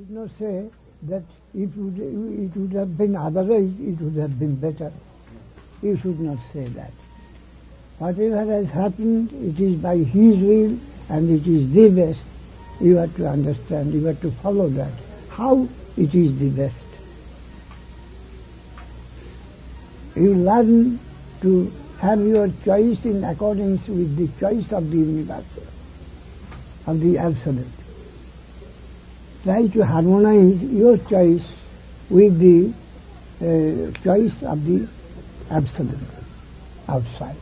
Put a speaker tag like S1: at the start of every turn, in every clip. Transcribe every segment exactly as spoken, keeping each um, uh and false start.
S1: should not say that if it would have been otherwise, it would have been better. You should not say that. Whatever has happened, it is by His will and it is the best. You have to understand, you have to follow that. How it is the best. You learn to have your choice in accordance with the choice of the universal, of the absolute. Try to harmonize your choice with the uh, choice of the absolute outside.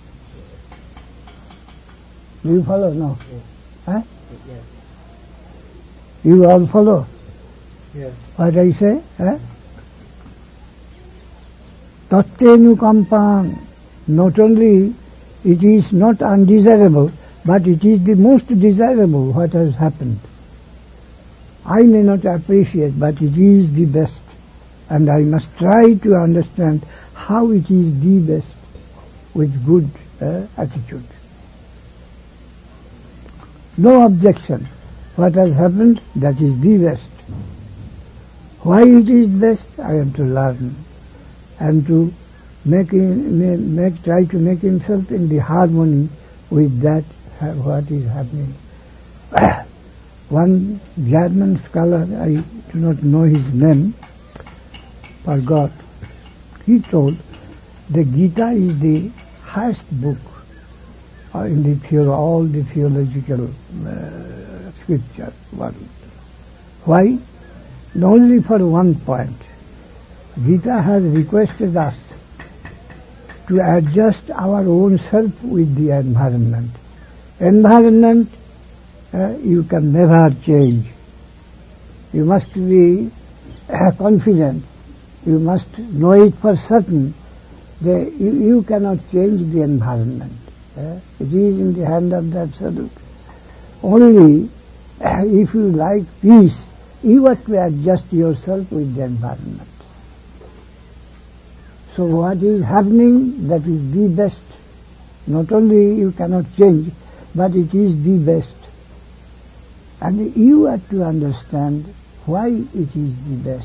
S1: Do you follow? No?
S2: Yes.
S1: Huh?
S2: Yes.
S1: You all follow?
S2: Yes.
S1: What I say? Huh? Tattenukampam. Not only it is not undesirable, but it is the most desirable what has happened. I may not appreciate, but it is the best. And I must try to understand how it is the best with good uh, attitude. No objection. What has happened, that is the best. Why it is best, I have to learn. And to make, him, make try to make himself in the harmony with that uh, what is happening. One German scholar, I do not know his name, forgot, he told the Gita is the highest book in the theolo- all the theological uh, scripture world. Why? Only for one point. Gita has requested us to adjust our own self with the environment. Environment uh, you can never change. You must be uh, confident. You must know it for certain. The, you, you cannot change the environment. Uh, it is in the hand of the Absolute. Only uh, if you like peace, you have to adjust yourself with the environment. So what is happening, that is the best. Not only you cannot change, but it is the best. And you have to understand why it is the best.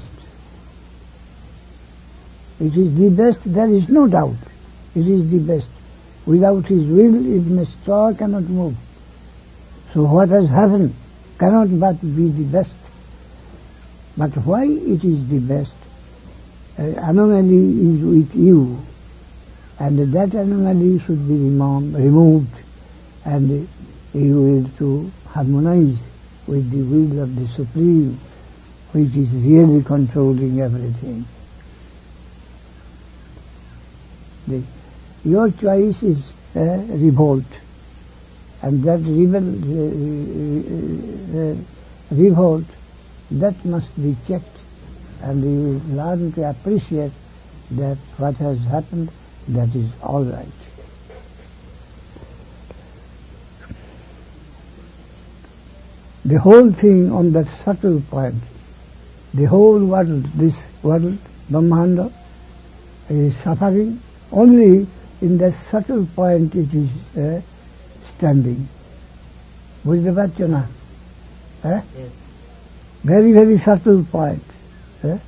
S1: It is the best, there is no doubt. It is the best. Without His will, even a straw cannot move. So what has happened cannot but be the best. But why it is the best? Uh, anomaly is with you, and that anomaly should be remo- removed, and you will to harmonize with the will of the Supreme, which is really controlling everything. The, your choice is uh, revolt, and that rebel, uh, uh, uh, revolt, that must be checked. And you will learn to appreciate that what has happened, that is all right. The whole thing on that subtle point, the whole world, this world, Brahmanda, is suffering. Only in that subtle point it is uh, standing. বুঝতে পারছো না? Eh?
S2: Yes.
S1: Very, very subtle point. Eh?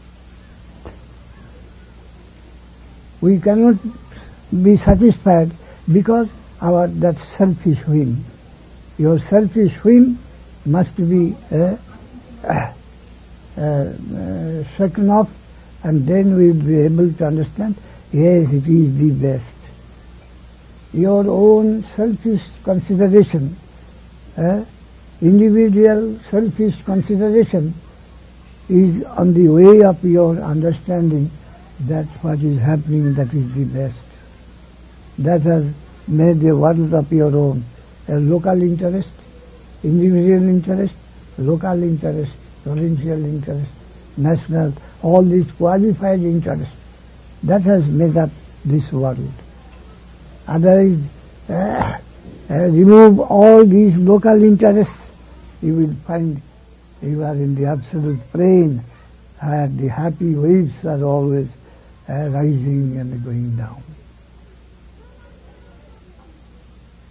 S1: We cannot be satisfied because our that selfish whim. Your selfish whim must be uh, uh, uh, shaken off, and then we will be able to understand, yes, it is the best. Your own selfish consideration, uh, individual selfish consideration is on the way of your understanding that what is happening, that is the best. That has made a world of your own. A local interest, individual interest, local interest, provincial interest, national, all these qualified interests. That has made up this world. Otherwise, uh, uh, remove all these local interests, you will find you are in the absolute plane, where the happy waves are always uh, rising and going down.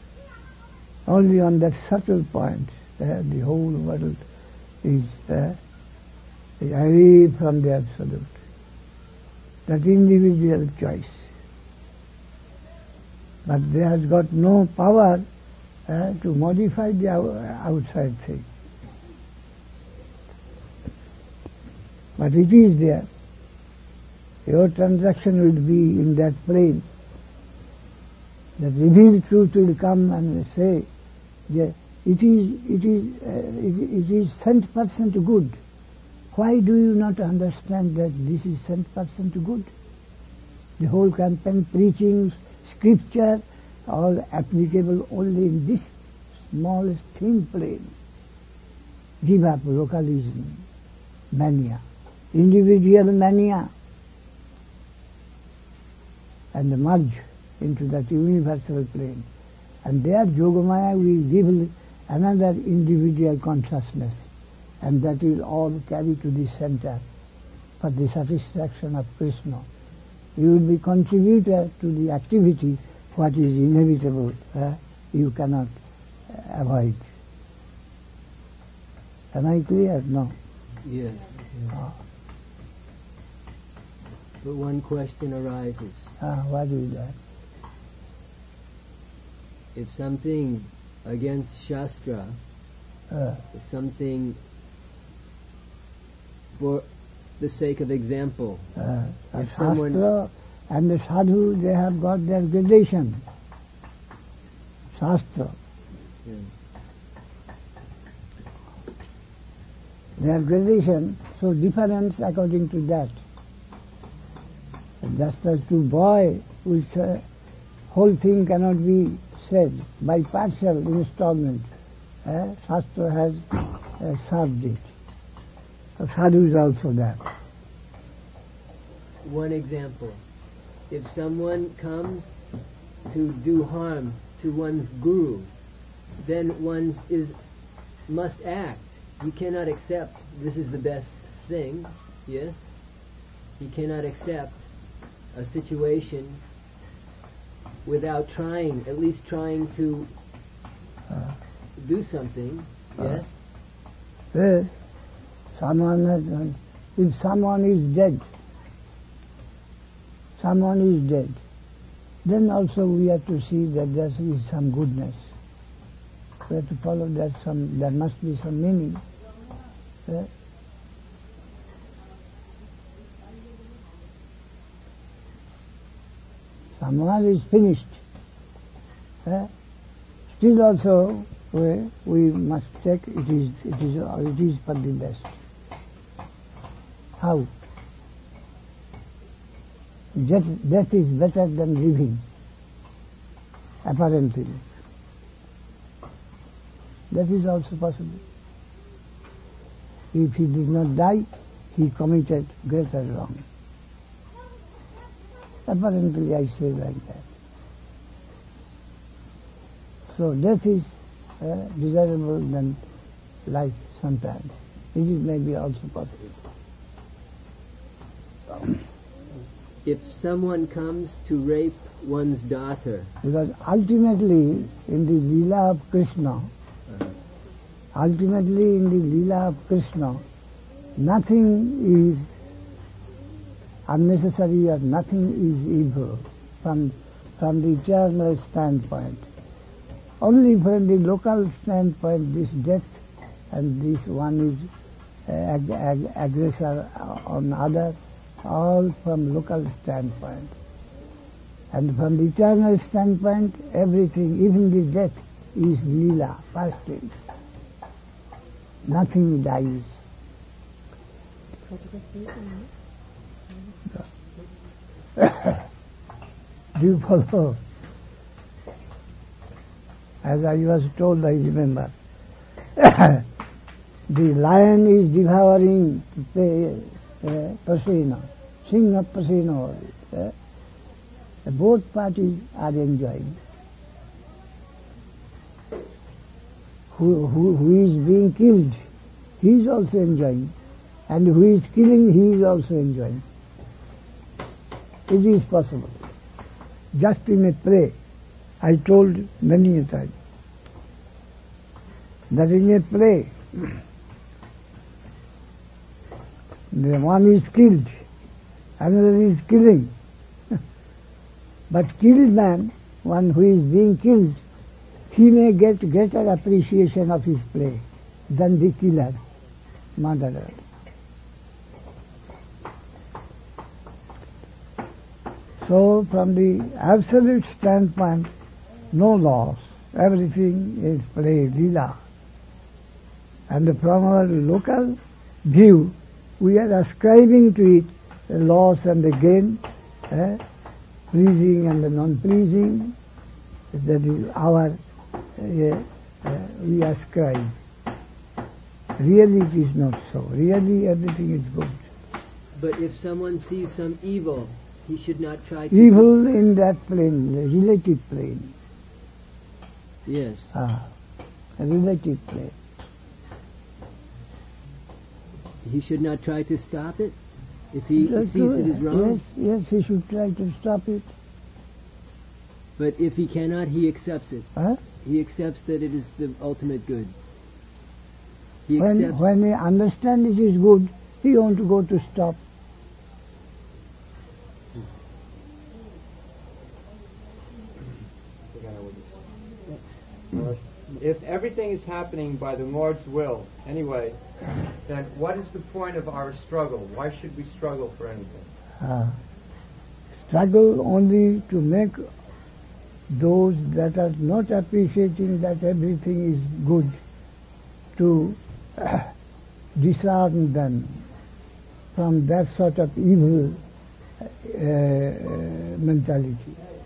S1: Only on that subtle point, uh, the whole world is uh, away from the Absolute. That individual choice. But they has got no power uh, to modify the outside thing. But it is there. Your transaction will be in that plane. The revealed truth will come and say, yeah, it is it is uh, it, it is cent percent good. Why do you not understand that this is cent percent good? The whole campaign, preaching, scripture, all applicable only in this smallest thin plane. Give up localism, mania, individual mania, and merge into that universal plane. And there Yogamaya will give another individual consciousness, and that will all carry to the center for the satisfaction of Krishna. You will be contributor to the activity, what is inevitable, uh, you cannot uh, avoid. Am I clear? No.
S2: Yes.
S1: Oh.
S2: But one question arises.
S1: Ah, what is that?
S2: If something against Shastra,
S1: Uh,
S2: if something for the sake of example,
S1: uh,
S2: If
S1: Shastra
S2: someone-
S1: and the sadhu, they have got their gradation. Shastra.
S2: yeah,
S1: Their gradation, so difference according to that. Just as to boy, which uh, whole thing cannot be said by partial installment. Uh, Shastra has uh, served it. So sadhu is also there.
S2: one example. If someone comes to do harm to one's guru, then one is must act. He cannot accept this is the best thing, yes? He cannot accept a situation without trying, at least trying to
S1: Uh,
S2: do something, yes?
S1: Yes, someone has, uh, if someone is dead, someone is dead, then also we have to see that there is some goodness. We have to follow that some, there must be some meaning. Uh, someone is finished. Uh, still also we, we must check it is it is it is for the best. How? Death, death is better than living, apparently. That is also possible. If he did not die, he committed greater wrong. Apparently I say like that. So death is uh, desirable than life sometimes. It is maybe also possible.
S2: If someone comes to rape one's daughter,
S1: Because ultimately in the Leela of Krishna,
S2: uh,
S1: ultimately in the Leela of Krishna, nothing is unnecessary or nothing is evil from, from the eternal standpoint. Only from the local standpoint, this death and this one is uh, ag- ag- aggressor on other, all from local standpoint. And from the eternal standpoint, everything, even the death, is Leela, past tense. Nothing dies. Do you follow? As I was told, I remember, the lion is devouring the uh, pasina, Singha pasina. Uh, both parties are enjoying. Who, who, who is being killed, he is also enjoying. And who is killing, he is also enjoying. It is possible. Just in a play, I told many a time, that in a play, The one is killed, another is killing. But killed man, one who is being killed, he may get greater appreciation of his play than the killer, murderer. So from the absolute standpoint, no loss, everything is play, lila. And from our local view, we are ascribing to it a loss and a gain, eh? Pleasing and non-pleasing. That is our, uh, uh, we ascribe. Really it is not so. Really everything is good.
S2: But if someone sees some evil, he should not try to...
S1: Evil in that plane, the relative plane.
S2: Yes.
S1: Ah, a relative plane.
S2: He should not try to stop it if he
S1: That's
S2: sees
S1: true.
S2: it is wrong?
S1: Yes, yes, he should try to stop it.
S2: But if he cannot, he accepts it.
S1: Huh?
S2: He accepts that it is the ultimate good. He
S1: When,
S2: accepts...
S1: when he understands it is good, he wants to go to stop.
S3: If everything is happening by the Lord's will, anyway, then what is the point of our struggle? Why should we struggle for anything?
S1: Uh, struggle only to make those that are not appreciating that everything is good, to uh, disarm them from that sort of evil uh, mentality.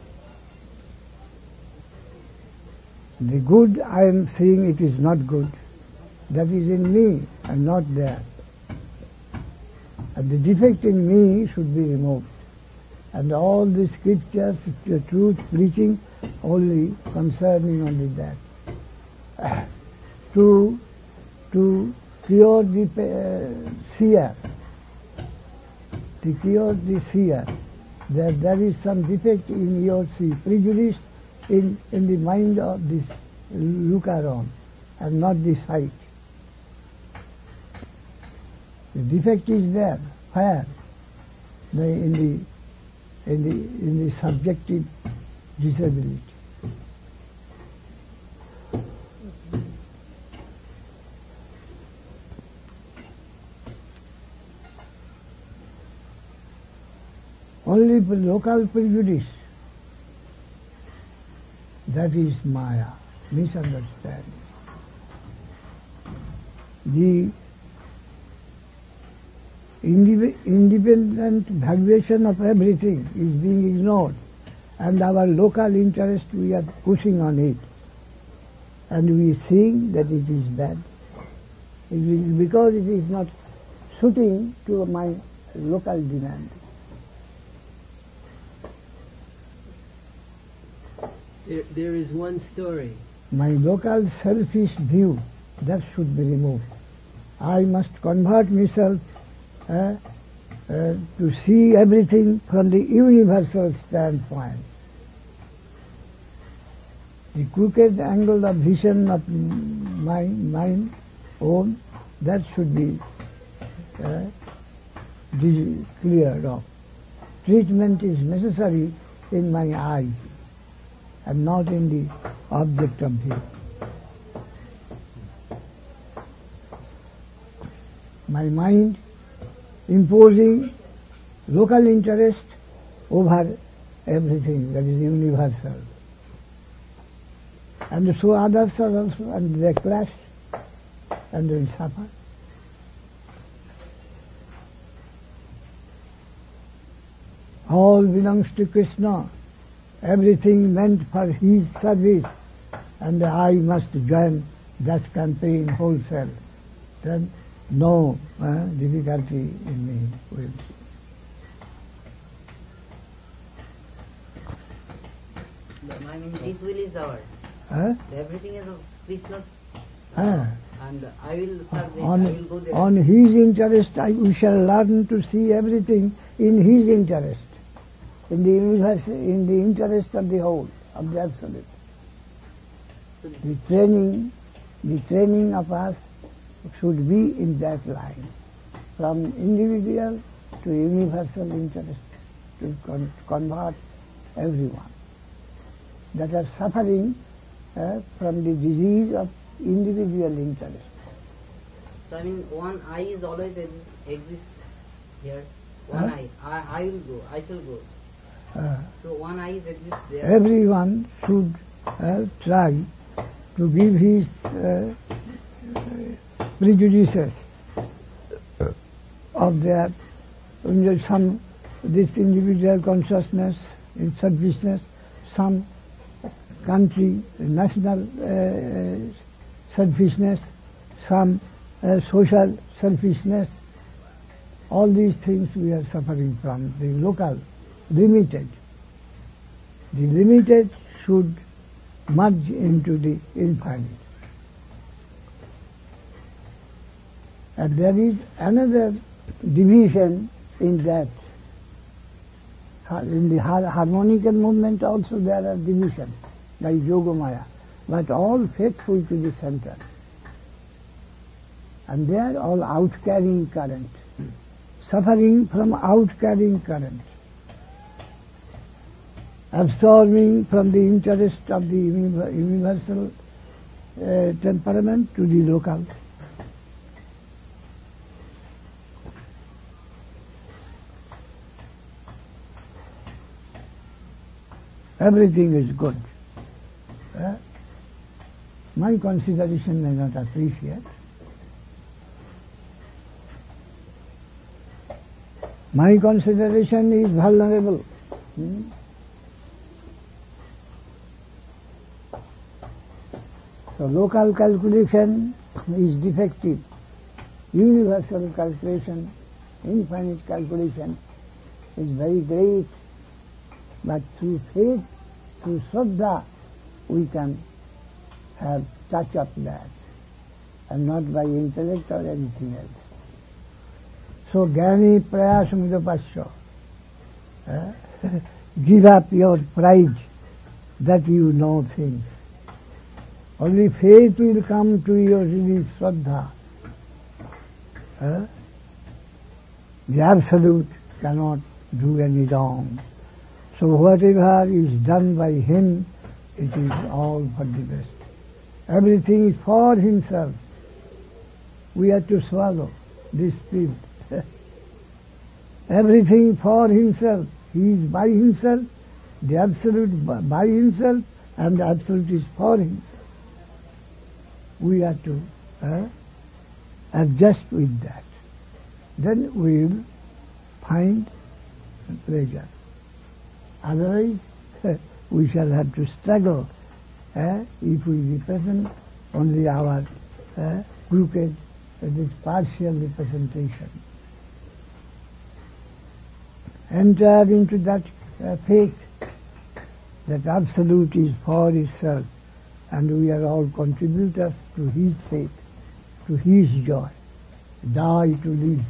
S1: The good I am seeing it is not good. That is in me and not there. And the defect in me should be removed. And all the scriptures, the truth preaching only concerning only that. Uh, to to cure the uh, seer, to cure the seer, that there is some defect in your see, prejudice in, in the mind of this looker-on and not the sight. The defect is there. Where? The, in the in the in the subjective disability. Only local prejudice, that is Maya, misunderstanding. The independent valuation of everything is being ignored, and our local interest we are pushing on it, and we are seeing that it is bad. It is because it is not suiting to my local demand.
S2: There, there is one story.
S1: My local selfish view, that should be removed. I must convert myself uh, uh, to see everything from the universal standpoint. The crooked angle of vision of my mind own, that should be uh, cleared off. Treatment is necessary in my eye and not in the object of view. My mind imposing local interest over everything that is universal. And so others are also, and they clash and will suffer. All belongs to Krishna. Everything meant for his service, and I must join that campaign wholesale. Then no uh, difficulty in me will be.
S4: I mean, this will is ours.
S1: Huh?
S4: Everything is of Krishna's,
S1: Ah.
S4: and I will serve it,
S1: On,
S4: I will go there.
S1: on his interest, I, we shall learn to see everything in his interest, in the universe, in the interest of the whole, of the absolute. The training, the training of us should be in that line. from individual to universal interest, to con- convert everyone that are suffering uh, from the disease of individual interest.
S4: So I mean, one eye is always exist, exist here. One
S1: Huh?
S4: eye. I, I will go. I shall go.
S1: Uh,
S4: So one eye is exist there.
S1: everyone should uh, try to give his uh, prejudices of their some this individual consciousness in selfishness, some country national uh, selfishness, some uh, social selfishness. All these things we are suffering from. The local, limited. The limited should merge into the infinite. And there is another division in that. In the harmonical movement also there are divisions, like Yogamaya, but all faithful to the center. And they are all out-carrying current, suffering from out-carrying current, absorbing from the interest of the universal uh, temperament to the local. Everything is good. Uh, my consideration may not appreciate. My consideration is vulnerable. Hmm? So local calculation is defective. Universal calculation, infinite calculation is very great. But through faith, through Shraddha, we can have touch of that, and not by intellect or anything else. So, Gyani Prayas Mudapasya, uh, give up your pride that you know things. Only faith will come to your really Shraddha. Uh, the Absolute cannot do any wrong. So whatever is done by him, it is all for the best. Everything is for himself. We have to swallow this pill. Everything for himself. He is by himself, the Absolute by himself, and the Absolute is for himself. We have to uh, adjust with that. Then we will find pleasure. Otherwise, we shall have to struggle uh, if we represent only our uh, crooked, uh, this partial representation. Enter into that uh, faith that Absolute is for itself, and we are all contributors to his faith, to his joy. Die to live.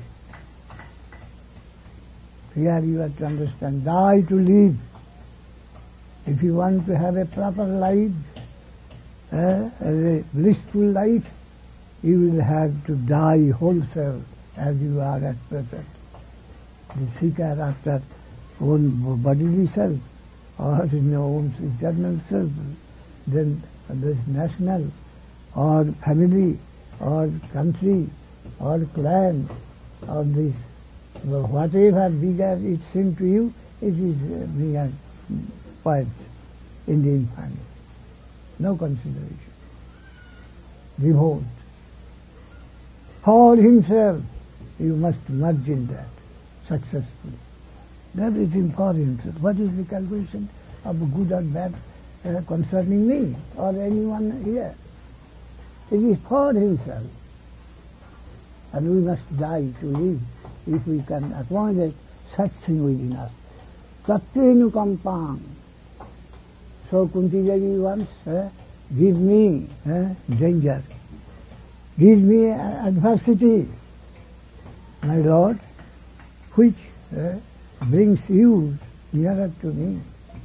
S1: Here you have to understand, die to live. If you want to have a proper life, uh, a blissful life, you will have to die wholesale as you are at present. The seeker after own bodily self, or in your own eternal self, then this national, or family, or country, or clan, or this, whatever bigger it seems to you, it is mere points in the infinite. No consideration. Revolt. For himself, you must merge in that successfully. Everything for himself. What is the calculation of good or bad uh, concerning me or anyone here? It is for himself. And we must die to live if we can accommodate such thing within us. Tattva kampam. So Kunti Devi wants, uh, give me uh, danger, give me adversity, my Lord, which uh, brings you nearer to me.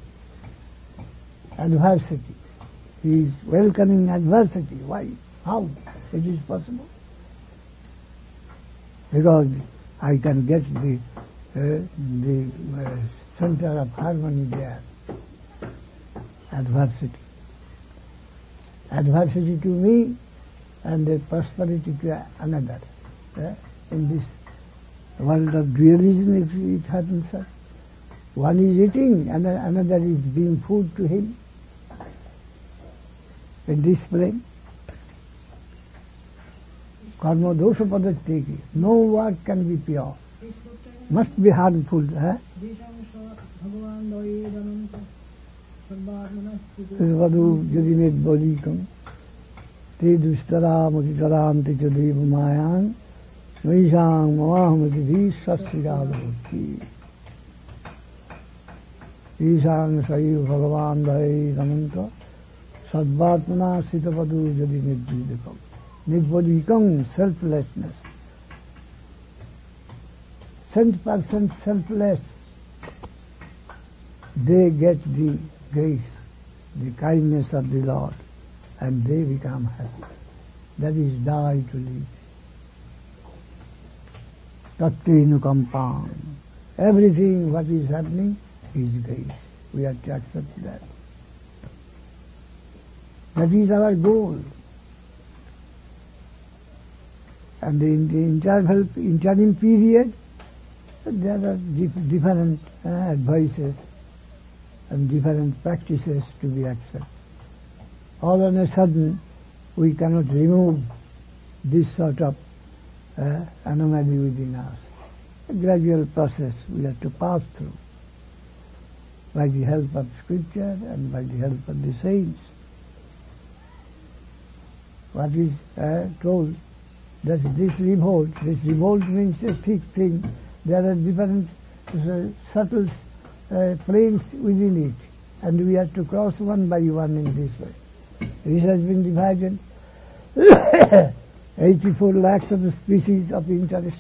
S1: Adversity. He is welcoming adversity. Why? How? It is possible. Because I can get the uh, the uh, center of harmony there. Adversity. Adversity to me and the prosperity to another. Uh, in this world of dualism, if it happens, uh, one is eating and another is being food to him. In this plane, karma dosha padateki, no work can be pure, must be harmful. Eh? Vadu jadimet bodhikam, te dustaram utitaram te chadev mayang, vaishang mavahamati sasriyadavati. Ishang sayu bhagavan dhai ramanta, sadvatmana sitavadu jadi nidbodhikam. Nidbodhikam, selflessness. Cent percent selfless, they get the grace, the kindness of the Lord, and they become happy. That is die to live. Tattvenukampam. Everything what is happening is grace. We have to accept that. That is our goal. And in the interval, interim period, there are dif- different uh, advices and different practices to be accepted. All on a sudden, we cannot remove this sort of uh, anomaly within us. A gradual process we have to pass through by the help of scripture and by the help of the saints. What is uh, told, that this revolt, this revolt means a thick thing. There are different uh, subtle uh, planes within it, and we have to cross one by one in this way. This has been divided eighty-four lakhs of the species of interest.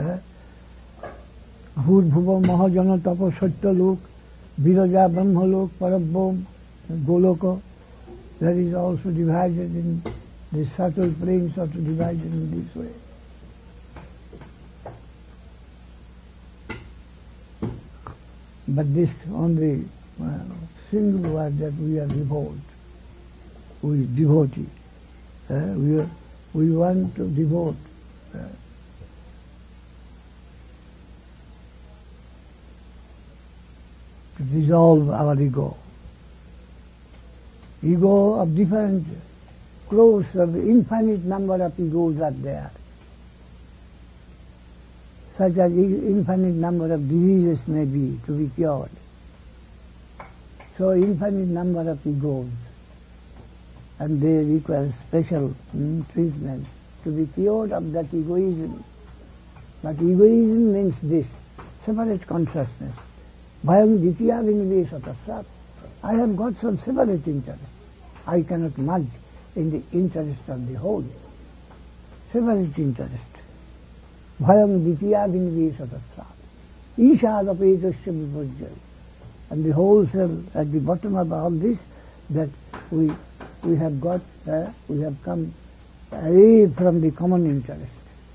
S1: Bhur-bhuva mahajana tapo satya lok, viraja brahma lok, parabhom, goloko. That is also divided in the subtle planes, are divided in this way. But this only uh, single word that we are revolt, we devotee. Uh, we are, we want to devote. Uh, to dissolve our ego. Ego of different clothes, of infinite number of egos are there. Such as infinite number of diseases may be to be cured. So infinite number of egos, and they require special mm, treatment to be cured of that egoism. But egoism means this, separate consciousness. Bhayam ditya vinivesata. I have got some separate interest. I cannot merge in the interest of the whole. Separate interest. Bhayam ditya vinivesata. Ishadapetasya vipajjaya. And the whole cell at the bottom of all this, that we we have got, uh, we have come away from the common interest.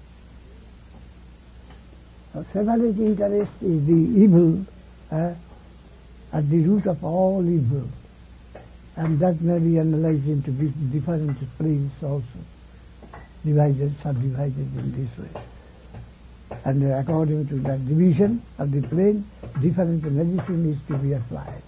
S1: So separate interest is the evil, uh, at the root of all evil. And that may be analyzed into different planes also, divided, subdivided in this way. And according to that division of the plane, different medicine is to be applied.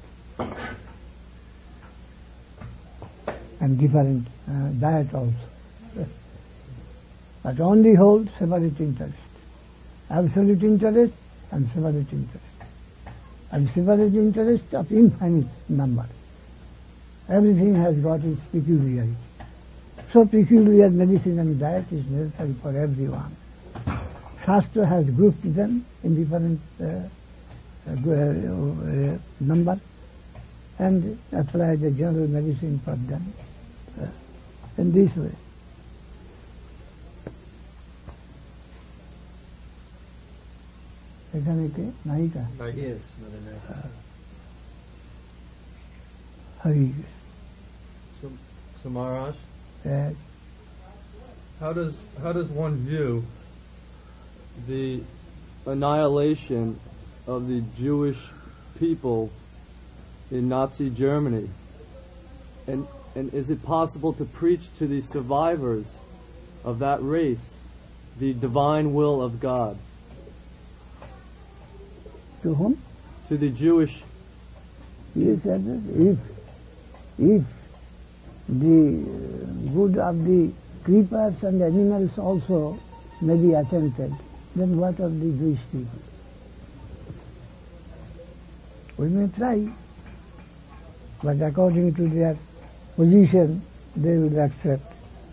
S1: And different uh, diet also. But only hold separate interest. Absolute interest and separate interest. And separate interest of infinite number. Everything has got its peculiarity. So peculiar medicine and diet is necessary for everyone. Shastra has grouped them in different uh, uh, uh, number and applied the general medicine for them uh, in this way. এখানে কে নায়িকা
S3: Yes, Mother Nayika.
S1: Hari.
S5: So, so Maharaj,
S1: Yes.
S5: how does how does one view the annihilation of the Jewish people in Nazi Germany? And and is it possible to preach to the survivors of that race the divine will of God?
S1: To whom?
S5: To the Jewish.
S1: He said that if, if the good of the creepers and animals also may be attempted, then what of the Jewish people? We may try, but according to their position, they will accept.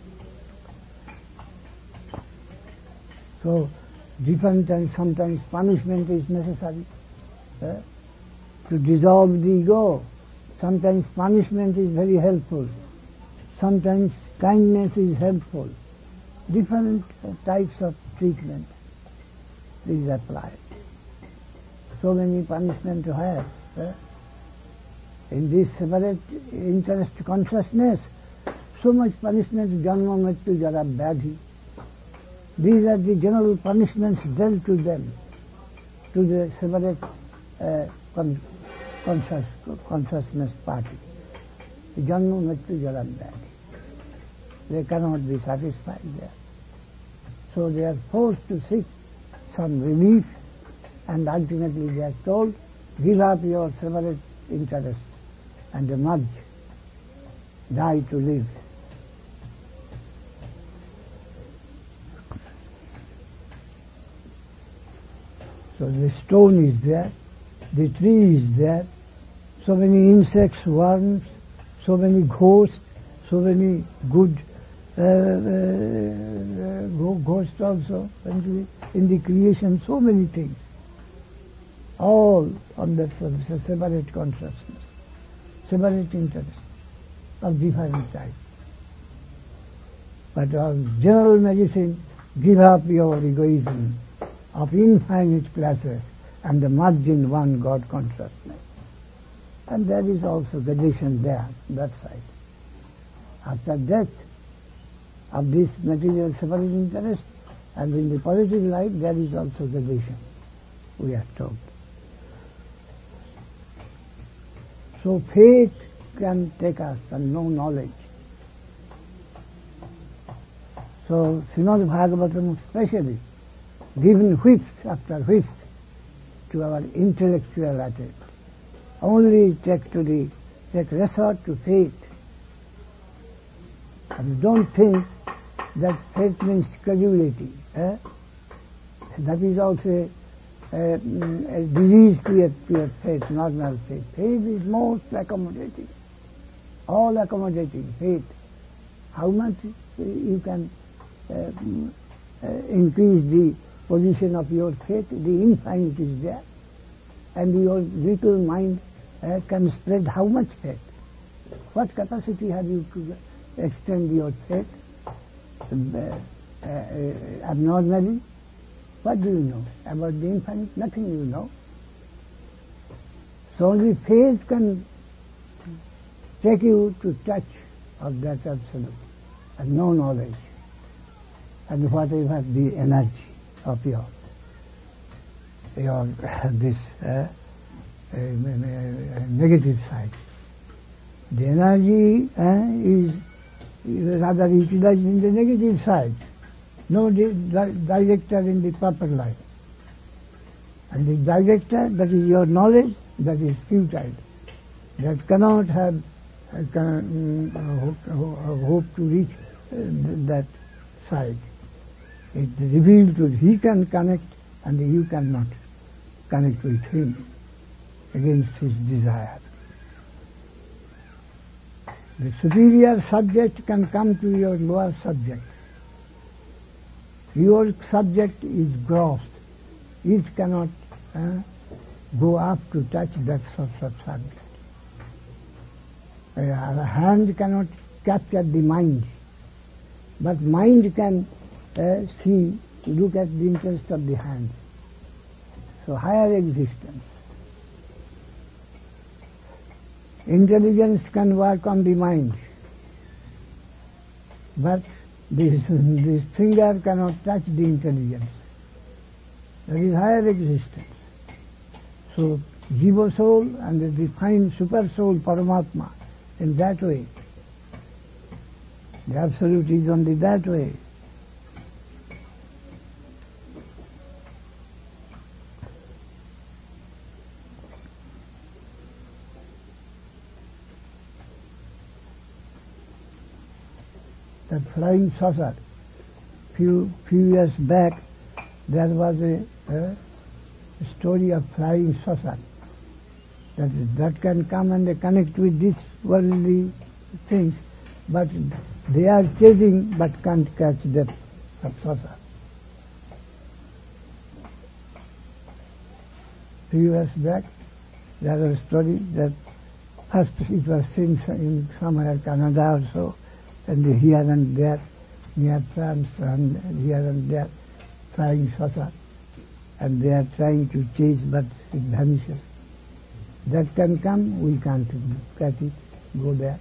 S1: So, different and sometimes punishment is necessary uh, to dissolve the ego. Sometimes punishment is very helpful. Sometimes kindness is helpful. Different uh, types of treatment is applied. So many punishment to have. Uh, in this separate interest consciousness, so much punishment, janma mrityu jara vyadhi. These are the general punishments dealt to them, to the separate uh, con- conscious, consciousness party. Janma mrityu jara vyadhi. They cannot be satisfied there. So they are forced to seek some relief, and ultimately they are told, give up your separate interests and merge, die to live. So the stone is there, the tree is there, so many insects, worms, so many ghosts, so many good uh, uh, ghosts also, and in the creation, so many things. All on the separate consciousness, separate interest of different types. But on general medicine, give up your egoism of infinite classes and merge in one God consciousness. And there is also gradation there, that side. After death of this material separate interest, and in the positive life there is also gradation, we are told. So faith can take us and know knowledge. So Srimad Bhagavatam especially given whiffs after whiffs to our intellectual attitude. Only take to the take resort to faith. And don't think that faith means credulity. Eh? That is also a, a, a disease pure, pure faith, normal faith. Faith is most accommodating, all accommodating faith. How much you can uh, uh, increase the position of your faith, the infinite is there, and your little mind uh, can spread how much faith? What capacity have you to extend your faith uh, uh, uh, abnormally? What do you know about the infinite? Nothing you know. So only faith can take you to touch of that absolute, and no knowledge, and whatever the energy of your your this uh, uh, negative side. The energy uh, is, is rather utilized in the negative side. No di- di- director in the proper life. And the director, that is your knowledge, that is futile. That cannot have uh, can, uh, hope, hope to reach uh, that side. It revealed to he can connect and you cannot connect with him against his desire. The superior subject can come to your lower subject. Your subject is gross. It cannot uh, go up to touch that sort of subject. Uh, our hand cannot capture the mind, but mind can uh, see, look at the interest of the hand. So higher existence. Intelligence can work on the mind, but this, this finger cannot touch the intelligence. That is higher existence. So, Jiva soul and the divine super soul Paramatma, in that way. The Absolute is only that way. That flying saucer, few few years back, there was a, a story of flying saucer. That is, that can come and connect with these worldly things, but they are chasing but can't catch that saucer. Few years back, there was a story that first it was seen in somewhere Canada also, and here and there, near France and here and there, flying saucer, and they are trying to chase, but it vanishes. That can come, we can't catch it, go there.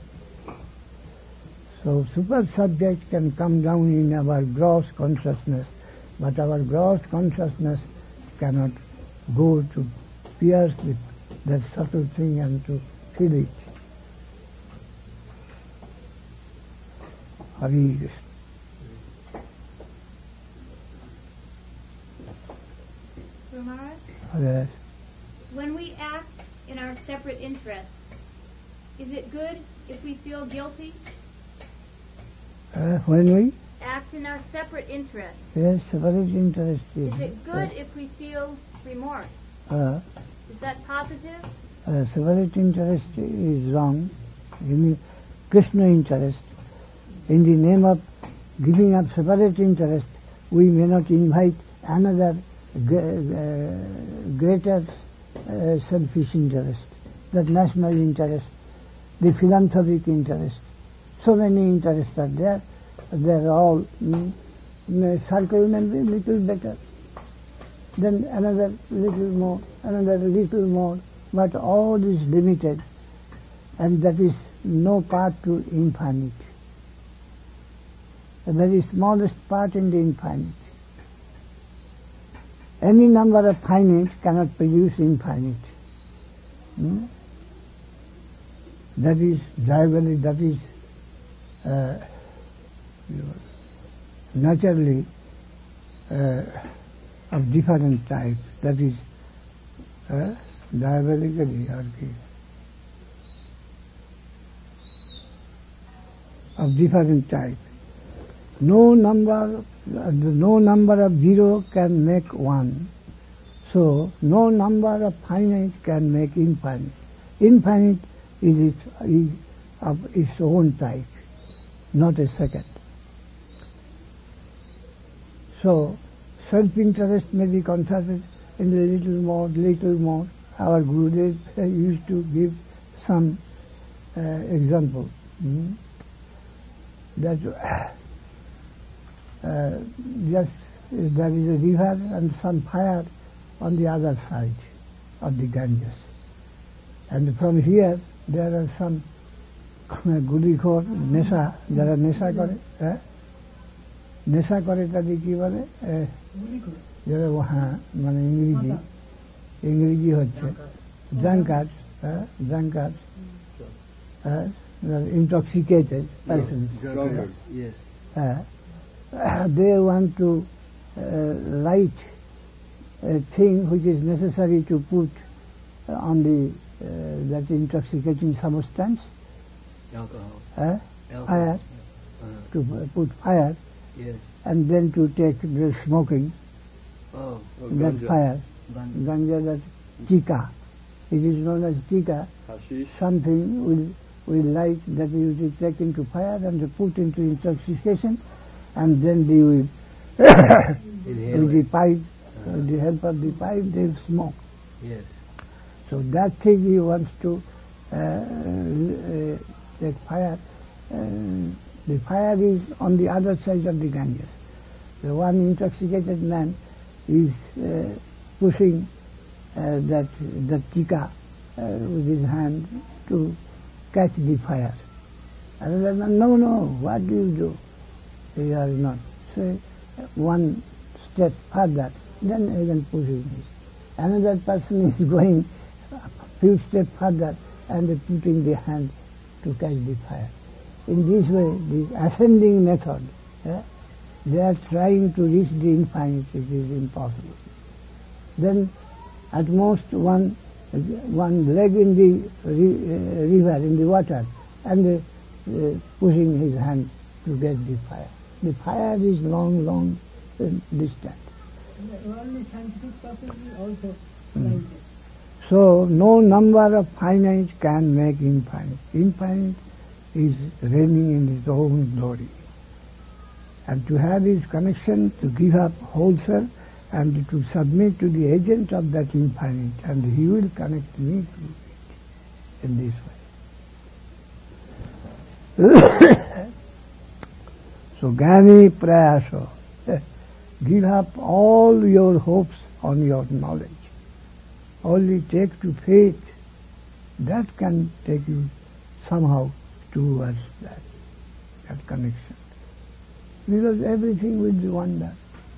S1: So super subject can come down in our gross consciousness, but our gross consciousness cannot go to pierce it, that subtle thing and to feel it. Hari Krishna.
S6: Maharaj,
S1: Yes.
S6: when we act in our separate interests, is it good if we feel guilty?
S1: Uh, when we
S6: Act in our separate interests.
S1: yes, separate interest is,
S6: Is it good if we feel remorse?
S1: uh,
S6: Is that positive?
S1: uh, separate interest is wrong. You mean Krishna interest. In the name of giving up separate interest, we may not invite another g- uh, greater uh, selfish interest, that national interest, the philanthropic interest. So many interests are there. They are all mm, mm, circle may be little better. Then another little more, another little more, but all is limited, and that is no part to infinite. The very smallest part in the infinite. Any number of finite cannot produce infinite. Hmm? That is diagonally, that is uh, naturally uh, of different type. That is uh, diabolically or of different type. No number, uh, no number of zero can make one. So no number of finite can make infinite. Infinite is, its, is of its own type, not a second. So self-interest may be concentrated in a little more, little more. Our Gurudev used to give some uh, example. Hmm? That uh, just there is a river and some fire on the other side of the Ganges. And from here there are some গুলিখোর নেশা যারা নেশা করে হ্যাঁ নেশা করে তাদের কি বলে যারা হ্যাঁ মানে ইংরেজি ইংরেজি হচ্ছে drunkards হ্যাঁ drunkards হ্যাঁ intoxicated persons.
S2: Yes.
S1: Uh, they want to uh, light a thing which is necessary to put uh, on the uh, that intoxicating substance.
S2: Alcohol.
S1: Uh,
S2: Alcohol.
S1: fire,
S2: Uh,
S1: to put fire,
S2: yes.
S1: and then to take the smoking,
S2: Oh.
S5: Oh,
S1: that
S5: ganja.
S1: fire,
S2: Ban-
S1: ganja, that chika. It is known as chika.
S5: Hashish.
S1: Something will will light that you will take into fire and put into intoxication, and then they will
S2: Inhale
S1: with the
S2: it.
S1: pipe, with the help of the pipe, they will smoke.
S2: Yes.
S1: So that thing he wants to uh, uh, take fire. Uh, the fire is on the other side of the Ganges. The one intoxicated man is uh, pushing uh, that that chika uh, with his hand to catch the fire. Another man, no, no, what do you do? He has not. So one step further, then again pushing it. Another person is going a few steps further and putting the hand to catch the fire. In this way, the ascending method, eh, they are trying to reach the infinite, it is impossible. Then at most one one leg in the re, uh, river, in the water, and uh, pushing his hand to get the fire. The fire is long, long uh, distant.
S7: Only scientific purpose is also
S1: Mm.
S7: like that.
S1: So no number of finite can make infinite. Infinite is reigning in his own glory. And to have his connection, to give up whole self, and to submit to the agent of that infinite, and he will connect me to it in this way. So, Gani Prayaso, give up all your hopes on your knowledge. Only take to faith. That can take you somehow towards that, that connection. Because everything will be wonder.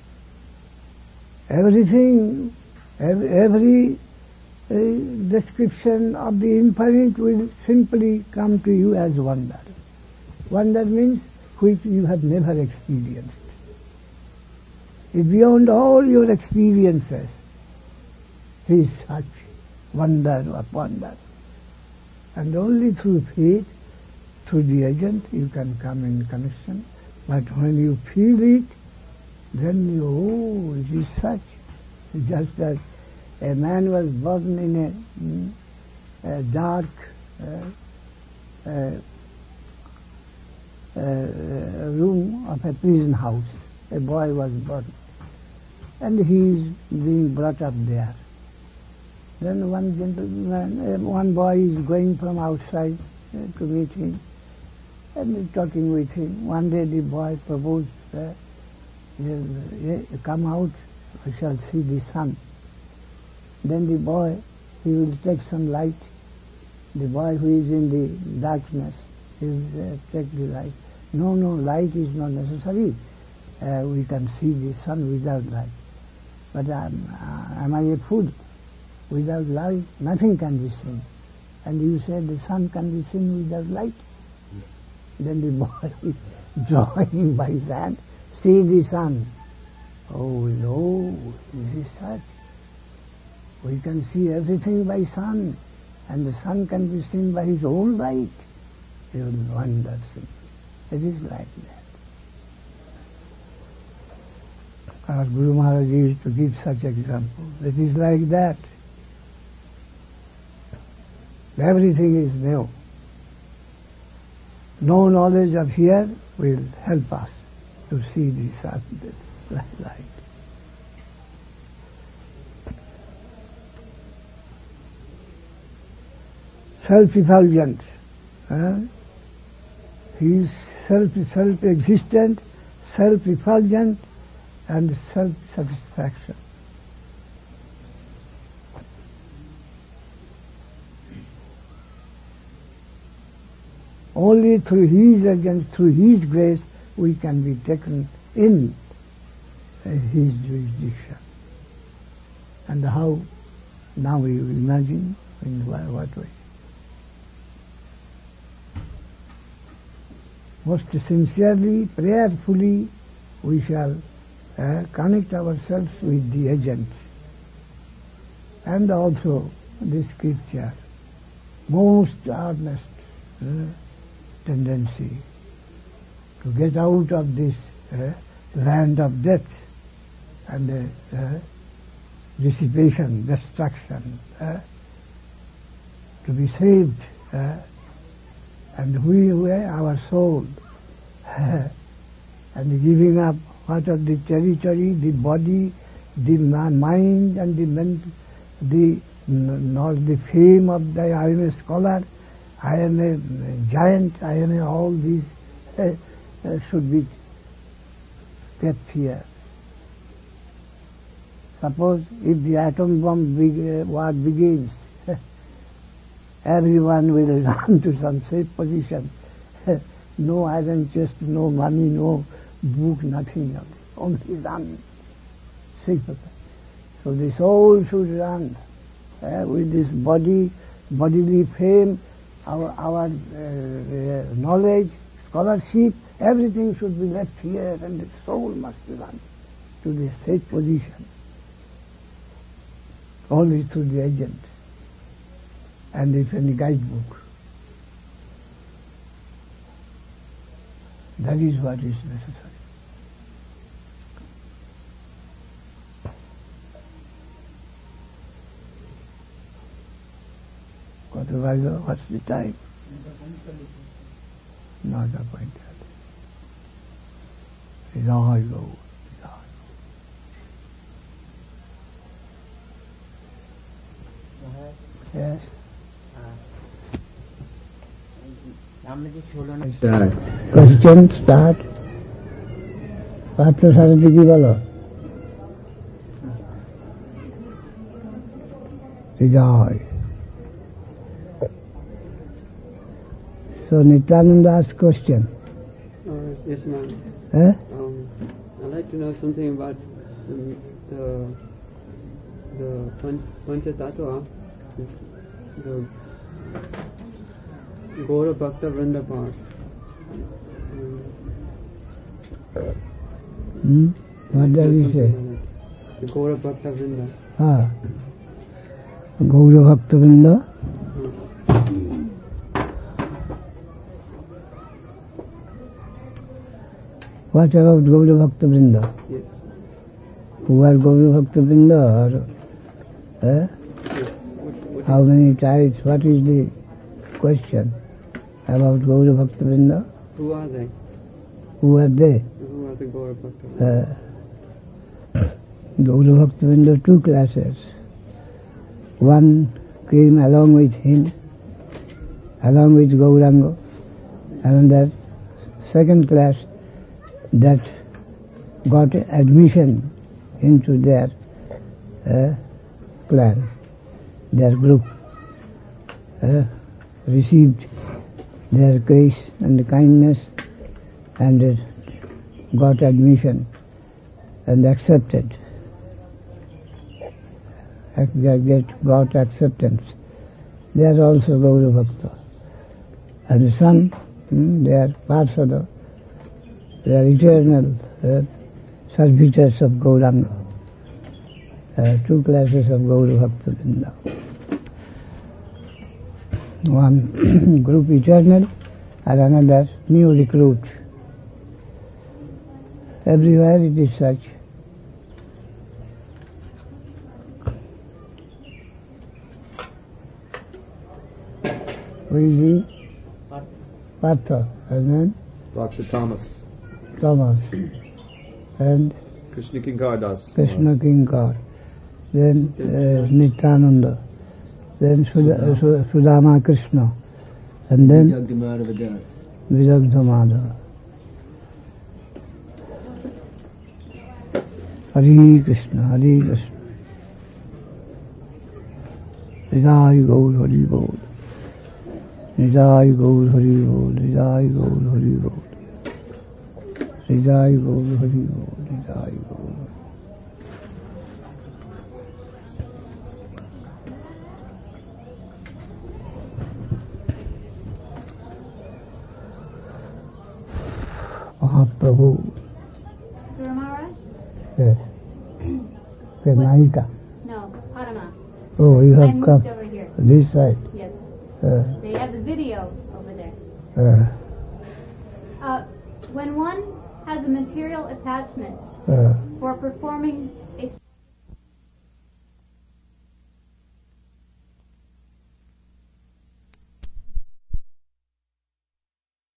S1: Everything, every, every uh, description of the infinite will simply come to you as wonder. Wonder means which you have never experienced. It's beyond all your experiences. He is such wonder of wonder. And only through faith, through the agent, you can come in connection. But when you feel it, then you, oh, it is such. Just as a man was born in a, a dark uh, uh, uh, room of a prison house. A boy was born. And he is being brought up there. Then one gentleman, uh, one boy is going from outside uh, to meet him and talking with him. One day the boy proposed, uh, come out, we shall see the sun. Then the boy, he will take some light. The boy who is in the darkness, he will uh, take the light. No, no, light is not necessary. Uh, we can see the sun without light. But um, uh, am I a fool? Without light, nothing can be seen. And you say the sun can be seen without light? Then the boy drawing him by his hand, see the sun. Oh no, this is such. We can see everything by sun, and the sun can be seen by his own light. You will wonder simply. It is like that. Our Guru Maharaj used to give such examples. It is like that. Everything is new. No knowledge of here will help us to see the sun, the light. Self-effulgent. Huh? He is self, self-existent, self-effulgent, and self-satisfaction. Only through his agent, through his grace, we can be taken in uh, his jurisdiction. And how? Now we will imagine in what way. Most sincerely, prayerfully, we shall uh, connect ourselves with the agent. And also the scripture. Most earnest uh, tendency to get out of this uh, land of death and uh, uh, dissipation, destruction, uh, to be saved, uh, and we were our soul, uh, and giving up what of the territory, the body, the mind, and the men, the not the fame of the I am a scholar, I am a giant, I am a all these uh, uh, should be kept here. Suppose if the atom bomb beg- uh, war begins, everyone will run to some safe position. No iron chest, no money, no book, nothing else. Only run. Safe. So the soul should run uh, with this body, bodily fame, our, our uh, uh, knowledge, scholarship, everything should be left here, and the soul must run to the state position, only through the agent and if any guidebook. That is what is necessary. Otherwise, what's the time? Not appointed. Jai Gaur. Yes.
S4: Start.
S1: Question start. Partha Sarati ki bolo. Jai. So Nityananda asked question.
S8: Uh, yes, ma'am.
S1: Eh?
S8: Um, I'd like to know something about the the, the pan, Pancha Tattva, the Gaura Bhakta Vrinda part.
S1: Hmm? What does he say?
S8: The Gaura Bhakta Vrinda.
S1: Ah. Gaura Bhakta Vrinda. What about Gaura Bhakta Vrinda?
S8: Yes.
S1: Who are Gaura Bhakta Vrinda? Or, eh?
S8: Yes. What, what
S1: How many types? What is the question about Gaura Bhakta Vrinda?
S8: Who are they?
S1: Who are they?
S8: Who are the Gaura Bhakta Vrinda?
S1: Uh, Gaura Bhakta Vrinda, two classes. One came along with him, along with Gauranga, and that second class that got admission into their uh, clan, their group, uh, received their grace and kindness and uh, got admission and accepted, get, got acceptance. They are also Gaura Bhakta. And some, hmm, they are Parsada, they are eternal uh, servitors of Gauranga. Uh, two classes of Gaura Bhakta Vrinda. One group eternal and another new recruit. Everywhere it is such. Who is he? Partha. And then?
S5: Doctor Thomas.
S1: Thomas. And?
S5: Krishna Kinkar Das.
S1: Krishna Kinkar. Then uh, Nityananda. Then Sudha, Sudha, Sudama Krishna. And then? Vidagdhamada. Hare Krishna, Hare Krishna. Jai Gaur, Hare Gaur. Jai Gaur, Hare Gaur. Jai Gaur, Hare Gaur. Jai Gaur, Hare Gaur. Jai Gaur. Mahaprabhu.
S6: Guru Maharaj?
S1: Yes. Naika.
S6: No, Parama.
S1: Oh, you
S6: I
S1: have
S6: moved
S1: come
S6: over here.
S1: this side.
S6: Yes.
S1: Uh,
S6: They have the video over there.
S1: uh,
S6: Uh, when one has a material attachment
S1: uh,
S6: for performing